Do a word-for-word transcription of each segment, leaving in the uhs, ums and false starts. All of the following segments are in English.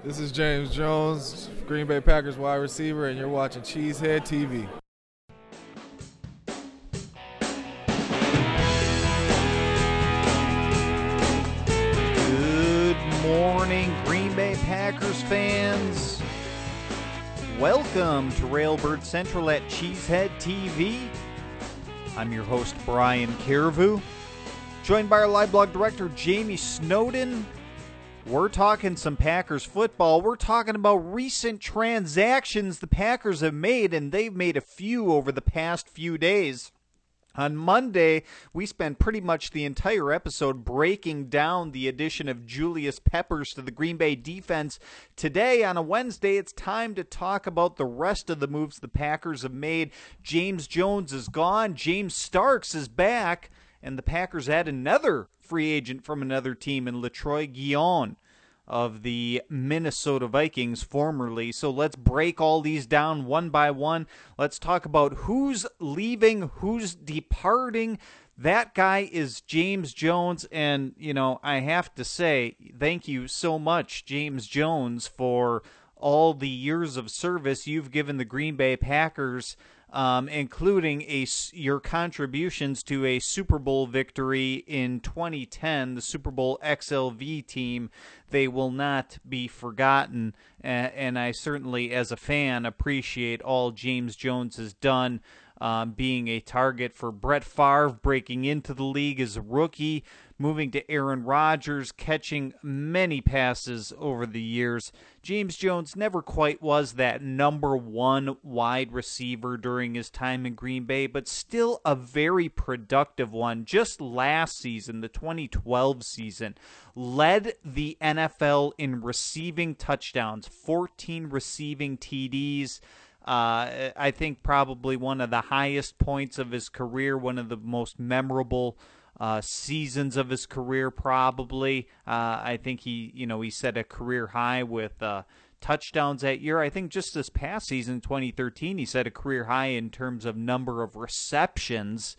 This is James Jones, Green Bay Packers wide receiver, and you're watching Cheesehead T V. Good morning, Green Bay Packers fans. Welcome to Railbird Central at Cheesehead T V. I'm your host, Brian Carvu, joined by our live blog director, Jamie Snowden. We're talking some Packers football. We're talking about recent transactions the Packers have made, and they've made a few over the past few days. On Monday, we spent pretty much the entire episode breaking down the addition of Julius Peppers to the Green Bay defense. Today, on a Wednesday, it's time to talk about the rest of the moves the Packers have made. James Jones is gone. James Starks is back. And the Packers add another free agent from another team in Latroy Guion of the Minnesota Vikings formerly. So let's break all these down one by one. Let's talk about who's leaving, who's departing. That guy is James Jones, and, you know, I have to say, thank you so much, James Jones, for all the years of service you've given the Green Bay Packers, Um, including a, your contributions to a Super Bowl victory in twenty ten, the Super Bowl X L V team. They will not be forgotten, and, and I certainly, as a fan, appreciate all James Jones has done, um, being a target for Brett Favre, breaking into the league as a rookie, moving to Aaron Rodgers, catching many passes over the years. James Jones never quite was that number one wide receiver during his time in Green Bay, but still a very productive one. Just last season, the twenty twelve season, led the N F L in receiving touchdowns, fourteen receiving T Ds. Uh, I think probably one of the highest points of his career, one of the most memorable Uh, seasons of his career, probably. Uh, I think he, you know, he set a career high with uh, touchdowns that year. I think just this past season, twenty thirteen, he set a career high in terms of number of receptions.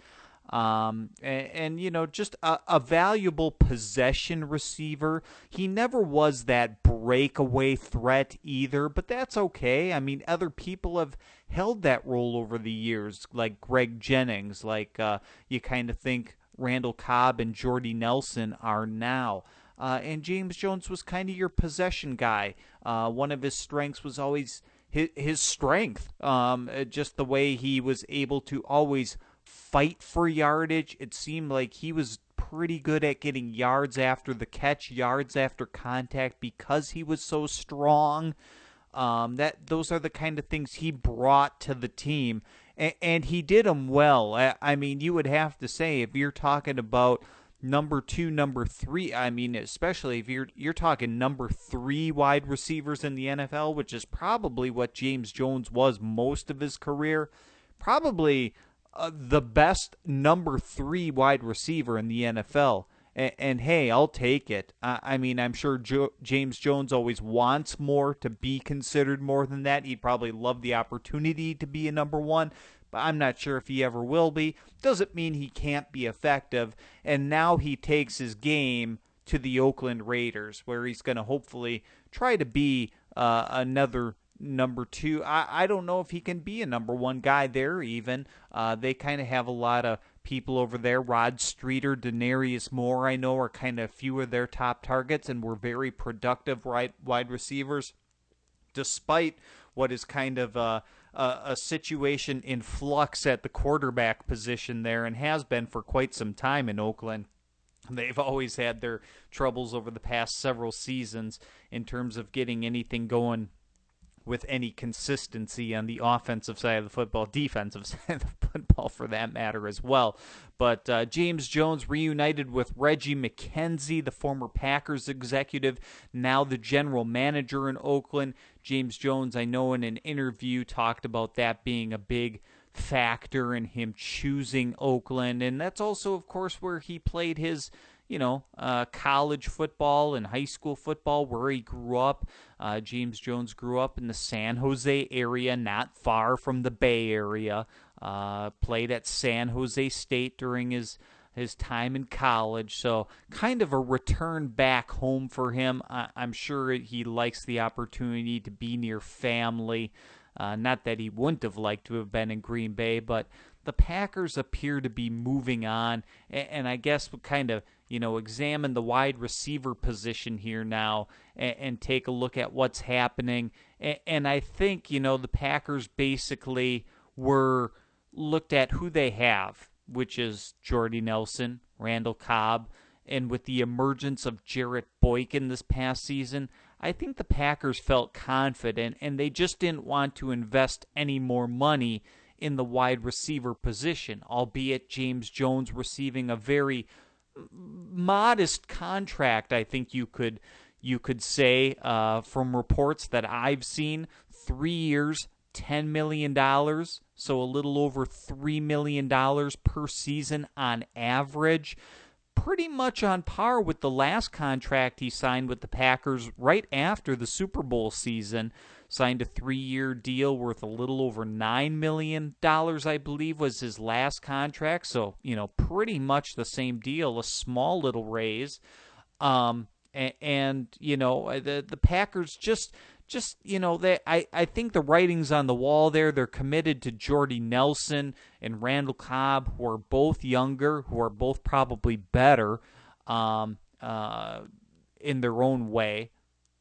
Um, and, and, you know, just a, a valuable possession receiver. He never was that breakaway threat either, but that's okay. I mean, other people have held that role over the years, like Greg Jennings, like uh, you kind of think Randall Cobb and Jordy Nelson are now. Uh, and James Jones was kind of your possession guy. Uh, one of his strengths was always his, his strength, um, just the way he was able to always fight for yardage. It seemed like he was pretty good at getting yards after the catch, yards after contact, because he was so strong. Um, that those are the kind of things he brought to the team, and, and he did them well. I, I mean, you would have to say, if you're talking about number two, number three, I mean, especially if you're you're talking number three wide receivers in the N F L, which is probably what James Jones was most of his career, probably uh, the best number three wide receiver in the N F L. And, and hey, I'll take it. I, I mean, I'm sure jo- James Jones always wants more, to be considered more than that. He'd probably love the opportunity to be a number one, but I'm not sure if he ever will be. Doesn't mean he can't be effective. And now he takes his game to the Oakland Raiders, where he's going to hopefully try to be uh, another number two. I, I don't know if he can be a number one guy there even. Uh, they kind of have a lot of people over there. Rod Streeter, Denarius Moore, I know, are kind of a few of their top targets, and were very productive right, wide receivers, despite what is kind of a, a, a situation in flux at the quarterback position there, and has been for quite some time in Oakland. They've always had their troubles over the past several seasons in terms of getting anything going with any consistency on the offensive side of the football, defensive side of the football for that matter as well. But uh, James Jones reunited with Reggie McKenzie, the former Packers executive, now the general manager in Oakland. James Jones, I know in an interview, talked about that being a big factor in him choosing Oakland. And that's also, of course, where he played his you know, uh, college football and high school football, where he grew up. Uh, James Jones grew up in the San Jose area, not far from the Bay Area. Uh, played at San Jose State during his his time in college. So kind of a return back home for him. I- I'm sure he likes the opportunity to be near family. Uh, not that he wouldn't have liked to have been in Green Bay, but the Packers appear to be moving on. And, and I guess we'll kind of, you know, examine the wide receiver position here now and, and take a look at what's happening. And, and I think, you know, the Packers basically were looked at who they have, which is Jordy Nelson, Randall Cobb, and with the emergence of Jarrett Boykin this past season, I think the Packers felt confident, and they just didn't want to invest any more money in the wide receiver position, albeit James Jones receiving a very modest contract, I think you could you could say, uh, from reports that I've seen, three years, ten million dollars, so a little over three million dollars per season on average. Pretty much on par with the last contract he signed with the Packers right after the Super Bowl season. Signed a three-year deal worth a little over nine million dollars, I believe, was his last contract. So, you know, pretty much the same deal, a small little raise. Um, and, and you know, the, the Packers just... Just, you know, they, I, I think the writing's on the wall there. They're committed to Jordy Nelson and Randall Cobb, who are both younger, who are both probably better um, uh, in their own way.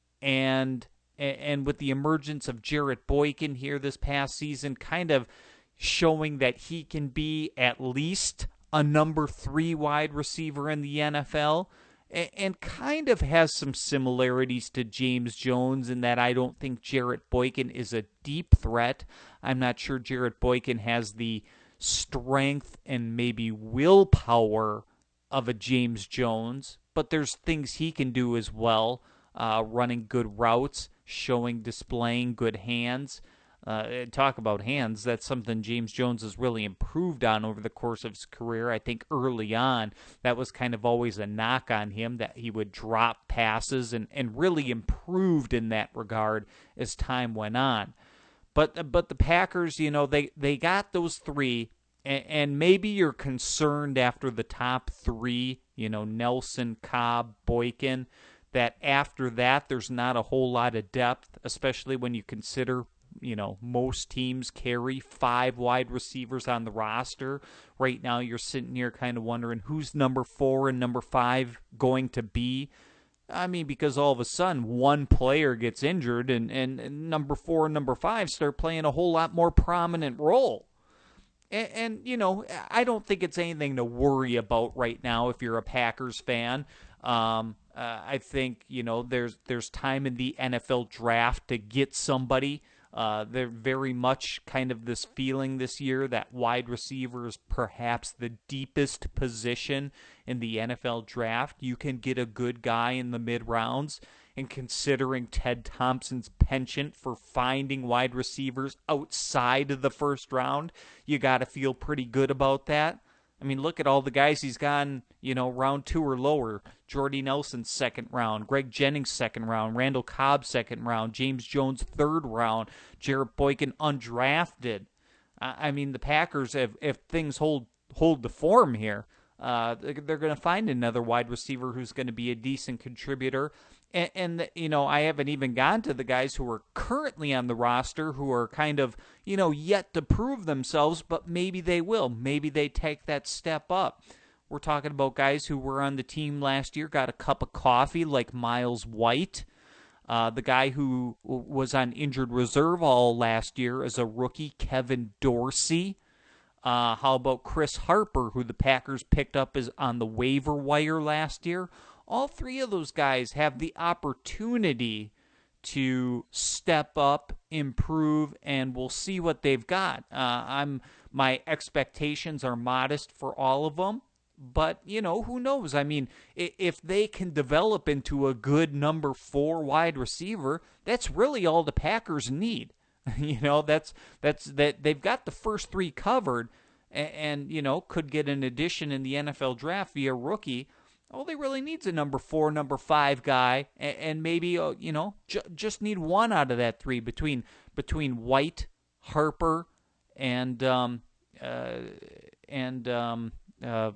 And and with the emergence of Jarrett Boykin here this past season, kind of showing that he can be at least a number three wide receiver in the N F L. And kind of has some similarities to James Jones in that I don't think Jarrett Boykin is a deep threat. I'm not sure Jarrett Boykin has the strength and maybe willpower of a James Jones, but there's things he can do as well, uh, running good routes, showing, displaying good hands. Uh, talk about hands, that's something James Jones has really improved on over the course of his career. I think early on, that was kind of always a knock on him, that he would drop passes, and, and really improved in that regard as time went on. But but the Packers, you know, they, they got those three, and, and maybe you're concerned after the top three, you know, Nelson, Cobb, Boykin, that after that there's not a whole lot of depth, especially when you consider, you know, most teams carry five wide receivers on the roster. Right now, you're sitting here kind of wondering who's number four and number five going to be. I mean, because all of a sudden, one player gets injured, and, and, and number four and number five start playing a whole lot more prominent role. And, and, you know, I don't think it's anything to worry about right now if you're a Packers fan. Um, uh, I think, you know, there's there's time in the N F L draft to get somebody. Uh, they're very much kind of this feeling this year that wide receiver is perhaps the deepest position in the N F L draft. You can get a good guy in the mid-rounds, and considering Ted Thompson's penchant for finding wide receivers outside of the first round, you got to feel pretty good about that. I mean, look at all the guys he's gotten, you know, round two or lower. Jordy Nelson, second round. Greg Jennings, second round. Randall Cobb, second round. James Jones, third round. Jarrett Boykin, undrafted. I mean, the Packers, if, if things hold hold the form here, uh, they're going to find another wide receiver who's going to be a decent contributor. And, and, you know, I haven't even gotten to the guys who are currently on the roster who are kind of, you know, yet to prove themselves, but maybe they will. Maybe they take that step up. We're talking about guys who were on the team last year, got a cup of coffee, like Miles White. Uh, the guy who was on injured reserve all last year as a rookie, Kevin Dorsey. Uh, how about Chris Harper, who the Packers picked up as on the waiver wire last year? All three of those guys have the opportunity to step up, improve, and we'll see what they've got. Uh, I'm my expectations are modest for all of them, but, you know, who knows? I mean, if they can develop into a good number four wide receiver, that's really all the Packers need. You know, that's that's that they've got the first three covered, and, and you know, could get an addition in the N F L draft via rookie. All they really need is a number four, number five guy, and, and maybe, uh, you know, ju- just need one out of that three between between White, Harper, and um, uh, and um, uh,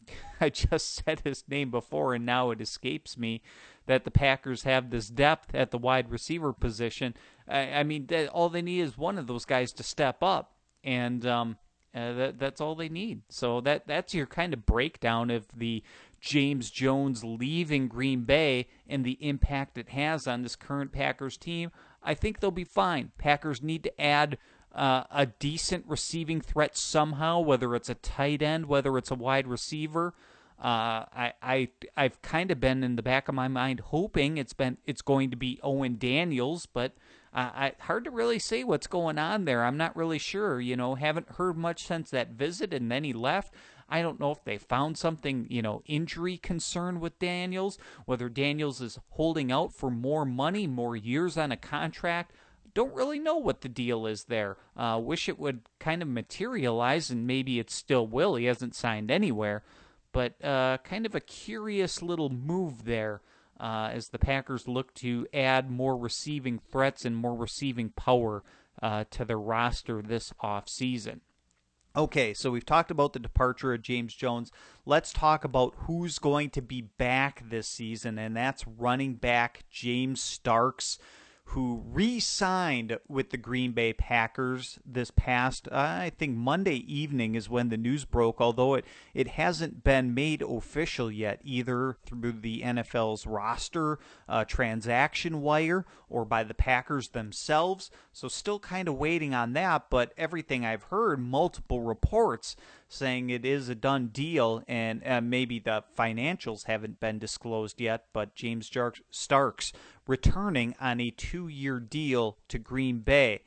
I just said his name before, and now it escapes me, that the Packers have this depth at the wide receiver position. I, I mean, that, all they need is one of those guys to step up, and um, uh, that, that's all they need. So that that's your kind of breakdown of the James Jones leaving Green Bay and the impact it has on this current Packers team. I think they'll be fine. Packers need to add uh, a decent receiving threat somehow, whether it's a tight end, whether it's a wide receiver. Uh, I, I, I've kind of been in the back of my mind hoping it's been it's going to be Owen Daniels, but uh, I hard to really say what's going on there. I'm not really sure. You know, haven't heard much since that visit, and then he left. I don't know if they found something, you know, injury concern with Daniels, whether Daniels is holding out for more money, more years on a contract. Don't really know what the deal is there. Uh, wish it would kind of materialize, and maybe it still will. He hasn't signed anywhere. But uh, kind of a curious little move there uh, as the Packers look to add more receiving threats and more receiving power uh, to their roster this offseason. Okay, so we've talked about the departure of James Jones. Let's talk about who's going to be back this season, and that's running back James Starks, who re-signed with the Green Bay Packers this past, uh, I think Monday evening is when the news broke, although it, it hasn't been made official yet, either through the N F L's roster uh, transaction wire or by the Packers themselves. So still kind of waiting on that, but everything I've heard, multiple reports saying it is a done deal, and uh, maybe the financials haven't been disclosed yet, but James Starks returning on a two-year deal to Green Bay.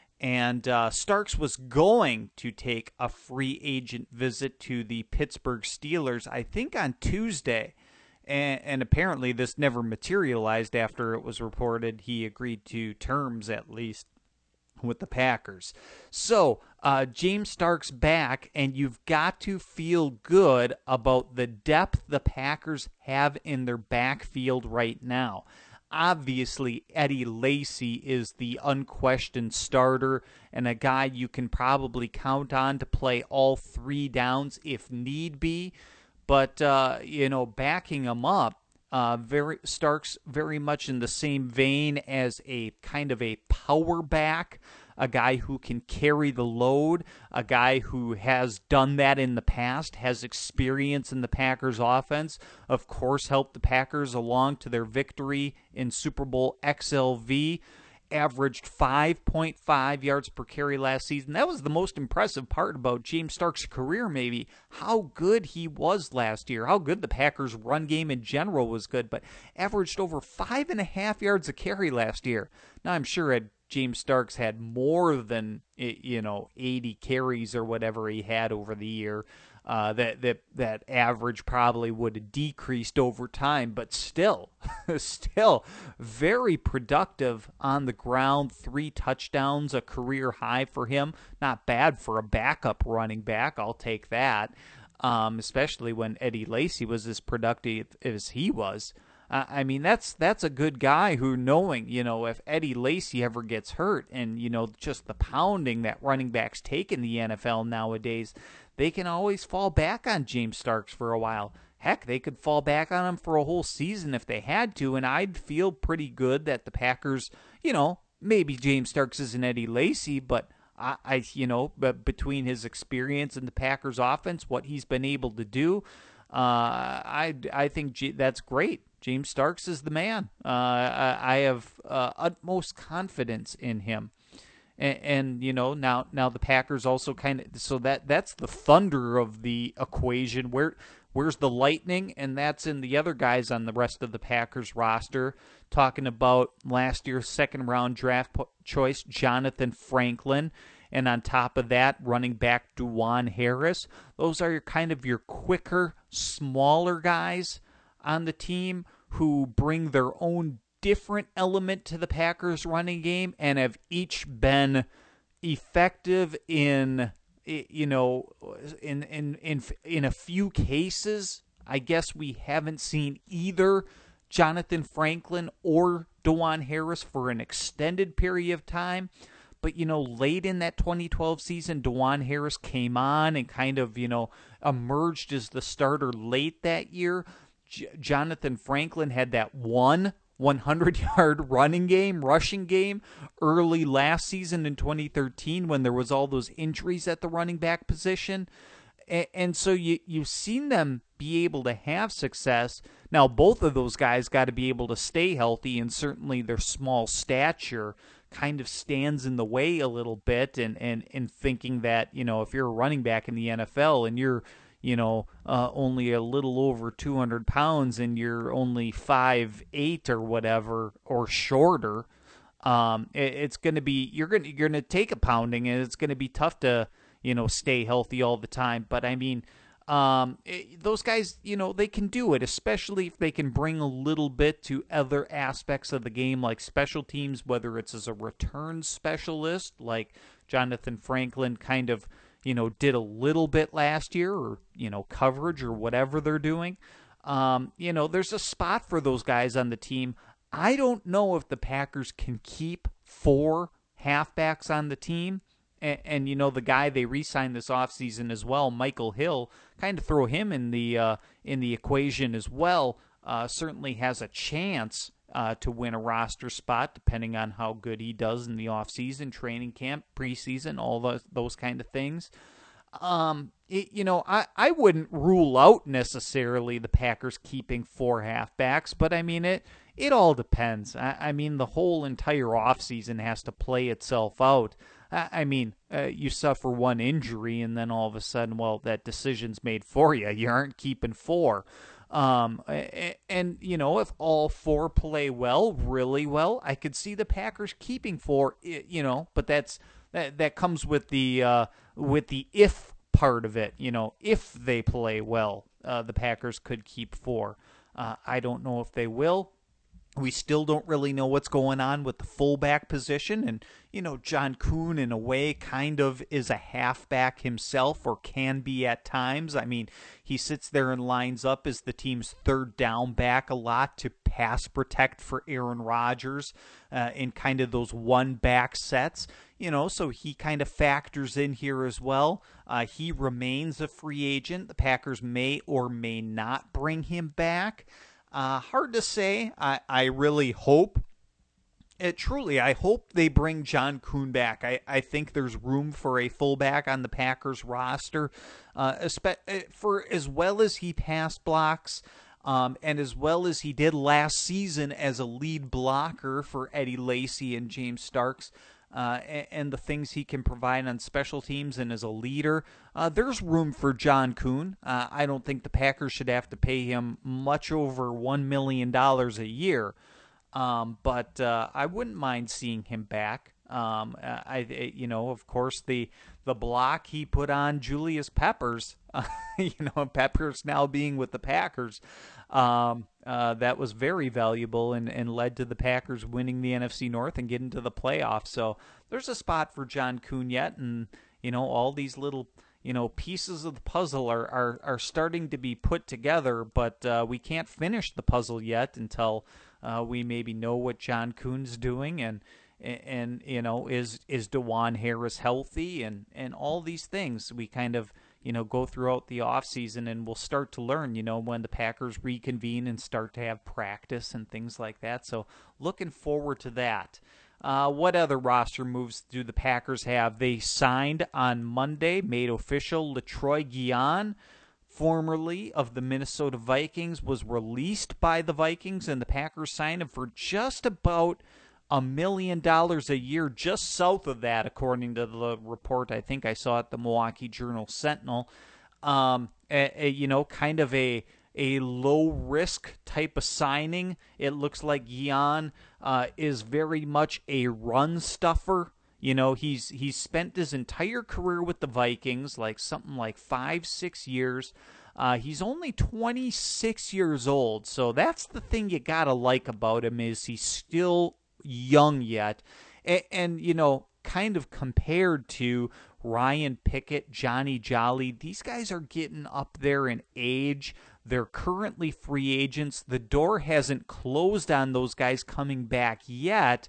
And uh, Starks was going to take a free agent visit to the Pittsburgh Steelers, I think on Tuesday. And, and apparently this never materialized after it was reported he agreed to terms, at least, with the Packers. So, uh, James Starks back, and you've got to feel good about the depth the Packers have in their backfield right now. Obviously, Eddie Lacy is the unquestioned starter and a guy you can probably count on to play all three downs if need be. But, uh, you know, backing him up, Uh, very Starks very much in the same vein as a kind of a power back, a guy who can carry the load, a guy who has done that in the past, has experience in the Packers offense, of course helped the Packers along to their victory in Super Bowl X L V, averaged five point five yards per carry last season. That was the most impressive part about James Starks' career, maybe, how good he was last year, how good the Packers' run game in general was good, but averaged over five and a half yards a carry last year. Now, I'm sure had James Starks had more than, you know, eighty carries or whatever he had over the year, Uh, that that that average probably would have decreased over time, but still, still very productive on the ground. Three touchdowns, a career high for him. Not bad for a backup running back. I'll take that, um, especially when Eddie Lacy was as productive as he was. Uh, I mean, that's that's a good guy who, knowing, you know, if Eddie Lacy ever gets hurt and, you know, just the pounding that running backs take in the N F L nowadays, they can always fall back on James Starks for a while. Heck, they could fall back on him for a whole season if they had to, and I'd feel pretty good that the Packers, you know, maybe James Starks isn't Eddie Lacy, but I, I you know, but between his experience in the Packers offense, what he's been able to do, uh, I, I think G- that's great. James Starks is the man. Uh, I, I have uh, utmost confidence in him. And, and, you know, now now the Packers also kind of, so that that's the thunder of the equation. Where Where's the lightning? And that's in the other guys on the rest of the Packers roster. Talking about last year's second-round draft po- choice, Jonathan Franklin. And on top of that, running back Djuan Harris. Those are your kind of your quicker, smaller guys on the team who bring their own different element to the Packers running game and have each been effective in, you know, in in in in a few cases. I guess we haven't seen either Jonathan Franklin or Djuan Harris for an extended period of time, But, you know, late in that twenty twelve season, DeJuan Harris came on and kind of, you know, emerged as the starter late that year. J- Jonathan Franklin had that one hundred-yard running game, rushing game early last season in twenty thirteen when there was all those injuries at the running back position. And, and so you, you've seen them be able to have success. Now, both of those guys got to be able to stay healthy, and certainly their small stature kind of stands in the way a little bit, and, and, and thinking that, you know, if you're a running back in the N F L and you're, you know, uh, only a little over two hundred pounds and you're only five eight or whatever, or shorter, um, it, it's going to be, you're going you're going to take a pounding, and it's going to be tough to, you know, stay healthy all the time. But I mean, Um, it, those guys, you know, they can do it, especially if they can bring a little bit to other aspects of the game, like special teams, whether it's as a return specialist, like Jonathan Franklin kind of, you know, did a little bit last year, or, you know, coverage or whatever they're doing. Um, you know, there's a spot for those guys on the team. I don't know if the Packers can keep four halfbacks on the team. And, and, you know, the guy they re-signed this offseason as well, Michael Hill, kind of throw him in the uh, in the equation as well, uh, certainly has a chance uh, to win a roster spot, depending on how good he does in the offseason, training camp, preseason, all those, those kind of things. Um, it, you know, I, I wouldn't rule out necessarily the Packers keeping four halfbacks, but, I mean, it it all depends. I, I mean, the whole entire offseason has to play itself out. I mean, uh, you suffer one injury, and then all of a sudden, well, that decision's made for you. You aren't keeping four. Um, and, and, you know, if all four play well, really well, I could see the Packers keeping four, you know, but that's that, that comes with the uh, with the if part of it. You know, if they play well, uh, the Packers could keep four. Uh, I don't know if they will. We still don't really know what's going on with the fullback position. And, you know, John Kuhn, in a way, kind of is a halfback himself, or can be at times. I mean, he sits there and lines up as the team's third down back a lot to pass protect for Aaron Rodgers uh, in kind of those one-back sets. You know, so he kind of factors in here as well. Uh, he remains a free agent. The Packers may or may not bring him back. Uh, hard to say. I, I really hope, it, truly, I hope they bring John Kuhn back. I, I think there's room for a fullback on the Packers roster, uh, espe- for as well as he pass blocks, um, and as well as he did last season as a lead blocker for Eddie Lacy and James Starks. Uh, and, and the things he can provide on special teams and as a leader, uh, there's room for John Kuhn. Uh, I don't think the Packers should have to pay him much over one million dollars a year, um, but uh, I wouldn't mind seeing him back. Um, I, I, you know, of course, the the block he put on Julius Peppers, uh, you know, Peppers now being with the Packers, um, uh, that was very valuable and, and led to the Packers winning the N F C North and getting to the playoffs. So there's a spot for John Kuhn yet, and, you know, all these little, you know, pieces of the puzzle are, are, are starting to be put together, but uh, we can't finish the puzzle yet until uh, we maybe know what John Kuhn's doing, and And, you know, is is DeJuan Harris healthy, and, and all these things we kind of, you know, go throughout the offseason, and we'll start to learn, you know, when the Packers reconvene and start to have practice and things like that. So looking forward to that. Uh, what other roster moves do the Packers have? They signed on Monday, made official, LeTroy Guion, formerly of the Minnesota Vikings, was released by the Vikings, and the Packers signed him for just about a million dollars a year, just south of that, according to the report I think I saw at the Milwaukee Journal-Sentinel. Um, a, a, you know, kind of a a low-risk type of signing. It looks like Guion uh, is very much a run stuffer. You know, he's he's spent his entire career with the Vikings, like something like five, six years. Uh, he's only twenty-six years old, so that's the thing you gotta like about him, is he's still young yet, and, and you know, kind of compared to Ryan Pickett, Johnny Jolly, these guys are getting up there in age. They're currently free agents. The door hasn't closed on those guys coming back yet,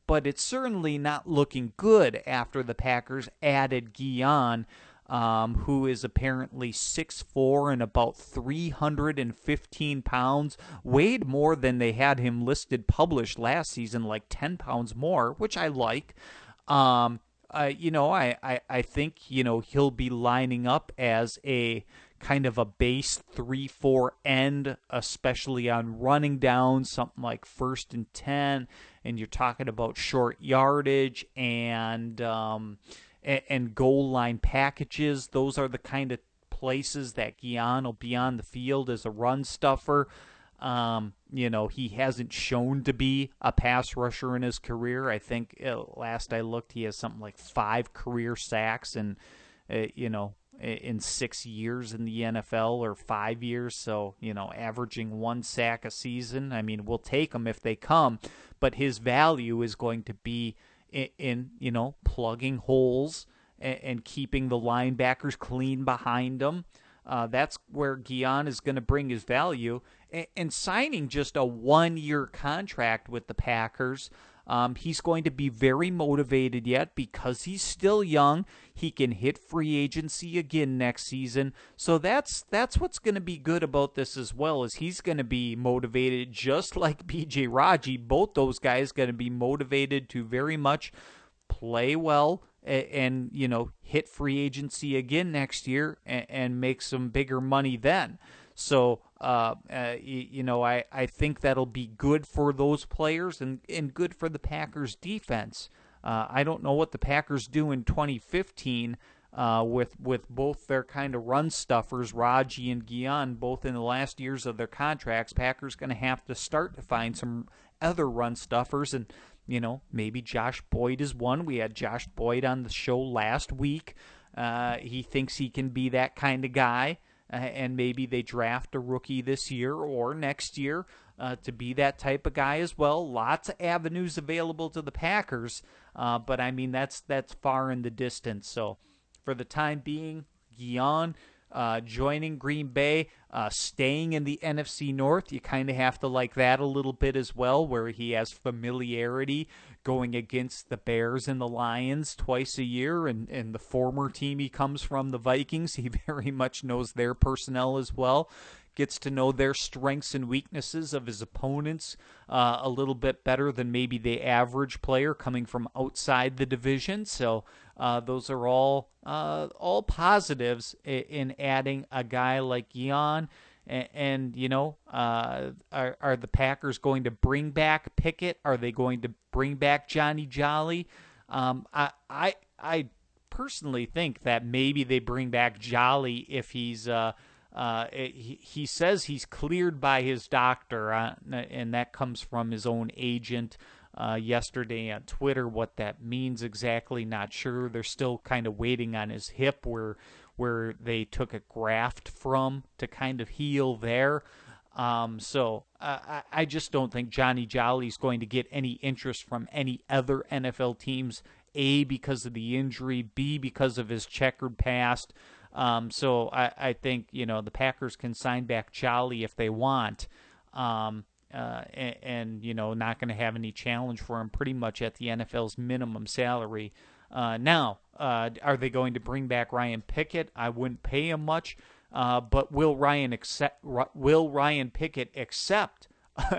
but it's certainly not looking good after the Packers added Guion, um, who is apparently six foot four and about three hundred fifteen pounds, weighed more than they had him listed published last season, like ten pounds more, which I like. Um, uh, you know, I, I, I think, you know, he'll be lining up as a kind of a base three four end, especially on running down, something like first and ten, and you're talking about short yardage and um, and, and goal line packages. Those are the kind of places that Guion will be on the field as a run stuffer. Um, you know, he hasn't shown to be a pass rusher in his career. I think uh, last I looked, he has something like five career sacks and, uh, you know, in six years in the N F L or five years. So, you know, averaging one sack a season. I mean, we'll take them if they come, but his value is going to be in, in you know, plugging holes and, and keeping the linebackers clean behind him. Uh, that's where Guion is going to bring his value. And, and signing just a one-year contract with the Packers, um, he's going to be very motivated yet because he's still young. He can hit free agency again next season. So that's that's what's going to be good about this as well, is he's going to be motivated just like B J Raji. Both those guys going to be motivated to very much play well and, and you know, hit free agency again next year and, and make some bigger money then. So, uh, uh, you, you know, I, I think that'll be good for those players and, and good for the Packers defense. Uh, I don't know what the Packers do in twenty fifteen uh, with with both their kind of run stuffers, Raji and Guion, both in the last years of their contracts. Packers going to have to start to find some other run stuffers, and you know, maybe Josh Boyd is one. We had Josh Boyd on the show last week. Uh, he thinks he can be that kind of guy. Uh, and maybe they draft a rookie this year or next year uh, to be that type of guy as well. Lots of avenues available to the Packers, uh, but I mean that's that's far in the distance. So for the time being, Guion uh, joining Green Bay, uh, staying in the N F C North, you kind of have to like that a little bit as well, where he has familiarity going against the Bears and the Lions twice a year, and, and the former team he comes from, the Vikings, he very much knows their personnel as well, gets to know their strengths and weaknesses of his opponents uh, a little bit better than maybe the average player coming from outside the division. So uh, those are all uh, all positives in, in adding a guy like Guion. And, and, you know, uh, are, are the Packers going to bring back Pickett? Are they going to bring back Johnny Jolly? Um, I, I, I personally think that maybe they bring back Jolly if he's, uh, uh, he, he says he's cleared by his doctor, uh, and that comes from his own agent. Uh, yesterday on Twitter, what that means exactly, not sure. They're still kind of waiting on his hip where where they took a graft from to kind of heal there. Um, so uh, I, I just don't think Johnny Jolly is going to get any interest from any other N F L teams, A, because of the injury, B, because of his checkered past. Um, so I, I think, you know, the Packers can sign back Jolly if they want. Um, Uh, and, and, you know, not going to have any challenge for him pretty much at the N F L's minimum salary. Uh, now, uh, are they going to bring back Ryan Pickett? I wouldn't pay him much, uh, but will Ryan accept, will Ryan Pickett accept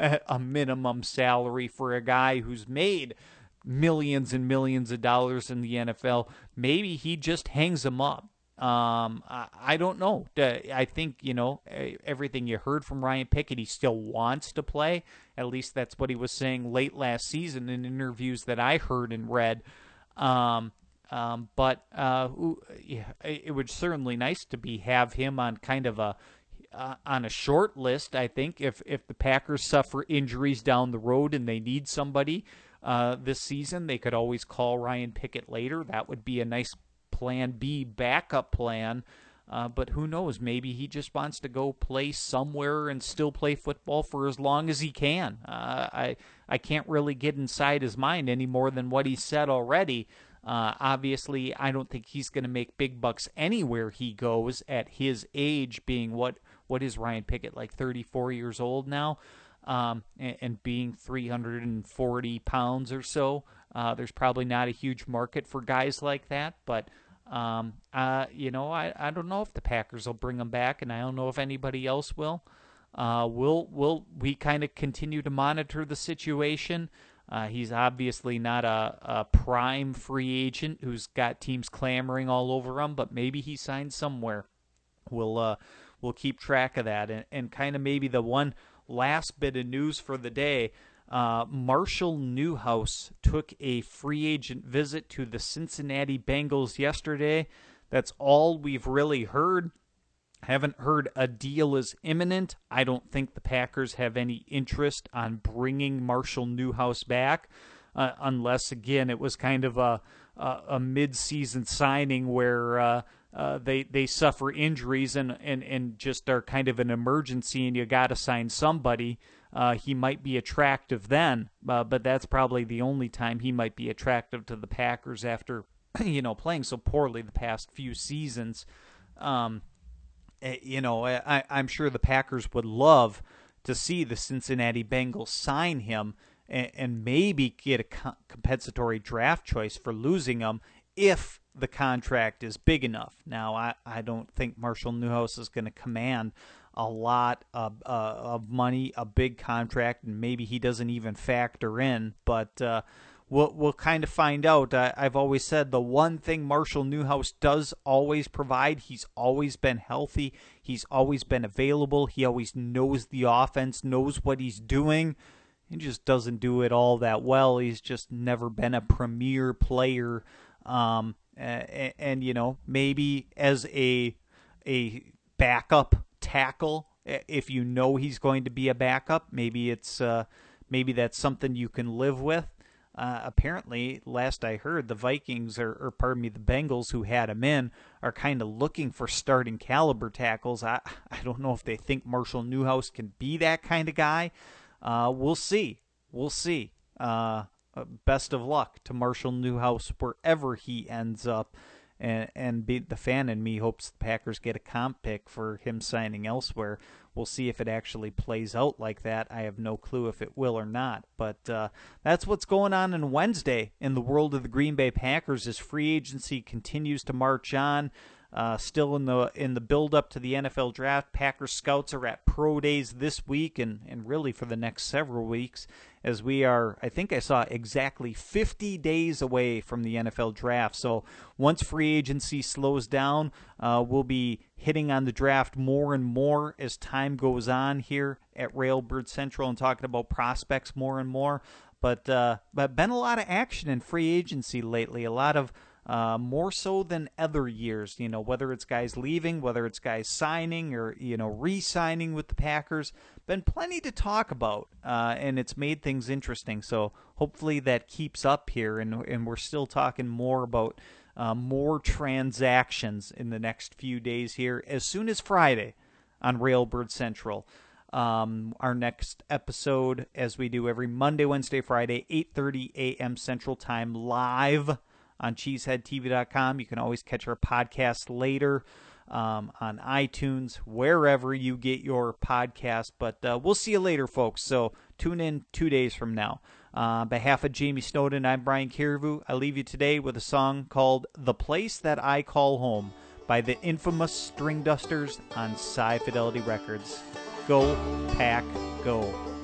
a minimum salary for a guy who's made millions and millions of dollars in the N F L? Maybe he just hangs him up. Um, I, I don't know. I think, you know, everything you heard from Ryan Pickett, he still wants to play. At least that's what he was saying late last season in interviews that I heard and read. Um, um, but uh, yeah, it would certainly nice to be have him on kind of a uh, on a short list. I think if if the Packers suffer injuries down the road and they need somebody uh, this season, they could always call Ryan Pickett later. That would be a nice plan B backup plan, uh, but who knows, maybe he just wants to go play somewhere and still play football for as long as he can. Uh, I I can't really get inside his mind any more than what he said already. Uh, obviously, I don't think he's going to make big bucks anywhere he goes at his age, being what, what is Ryan Pickett, like thirty-four years old now? um, and, and being three hundred forty pounds or so, uh, there's probably not a huge market for guys like that. But um, uh, you know, I, I don't know if the Packers will bring him back, and I don't know if anybody else will. Uh, we'll will we kind of continue to monitor the situation. Uh, he's obviously not a, a prime free agent who's got teams clamoring all over him, but maybe he signs somewhere. We'll uh, we'll keep track of that. And, and kind of maybe the one last bit of news for the day, uh, Marshall Newhouse took a free agent visit to the Cincinnati Bengals yesterday. That's all we've really heard. Haven't heard a deal is imminent. I don't think the Packers have any interest on bringing Marshall Newhouse back, uh, unless, again, it was kind of a a, a mid-season signing where uh, uh, they they suffer injuries and, and, and just are kind of an emergency and you got to sign somebody. Uh, he might be attractive then, uh, but that's probably the only time he might be attractive to the Packers after, you know, playing so poorly the past few seasons. Um You know, I, I'm sure the Packers would love to see the Cincinnati Bengals sign him and, and maybe get a co- compensatory draft choice for losing him if the contract is big enough. Now, I, I don't think Marshall Newhouse is going to command a lot of, uh, of money, a big contract, and maybe he doesn't even factor in, but uh, We'll, we'll kind of find out. Uh, I've always said the one thing Marshall Newhouse does always provide, he's always been healthy. He's always been available. He always knows the offense, knows what he's doing. He just doesn't do it all that well. He's just never been a premier player. Um, and, and, you know, maybe as a a backup tackle, if you know he's going to be a backup, maybe it's uh, maybe that's something you can live with. Uh, apparently, last I heard, the Vikings, or, or pardon me, the Bengals who had him in, are kind of looking for starting caliber tackles. I, I don't know if they think Marshall Newhouse can be that kind of guy. Uh, we'll see. We'll see. Uh, best of luck to Marshall Newhouse wherever he ends up. And, and be, the fan in me hopes the Packers get a comp pick for him signing elsewhere. We'll see if it actually plays out like that. I have no clue if it will or not. But uh, that's what's going on on Wednesday in the world of the Green Bay Packers as free agency continues to march on. Uh, still in the in the build-up to the N F L Draft, Packers scouts are at pro days this week and, and really for the next several weeks as we are, I think I saw, exactly fifty days away from the N F L Draft. So once free agency slows down, uh, we'll be hitting on the draft more and more as time goes on here at Railbird Central and talking about prospects more and more. But uh, but been a lot of action in free agency lately, a lot of Uh, more so than other years, you know, whether it's guys leaving, whether it's guys signing or, you know, re-signing with the Packers. Been plenty to talk about, uh, and it's made things interesting. So hopefully that keeps up here, and, and we're still talking more about uh, more transactions in the next few days here, as soon as Friday on Railbird Central. Um, our next episode, as we do every Monday, Wednesday, Friday, eight thirty a.m. Central Time, live on cheesehead t v dot com. You can always catch our podcast later um, on iTunes, wherever you get your podcast. But uh, we'll see you later, folks. So tune in two days from now. Uh, on behalf of Jamie Snowden, I'm Brian Carriveau. I leave you today with a song called The Place That I Call Home by the infamous String Dusters on Sci Fidelity Records. Go, Pack, go.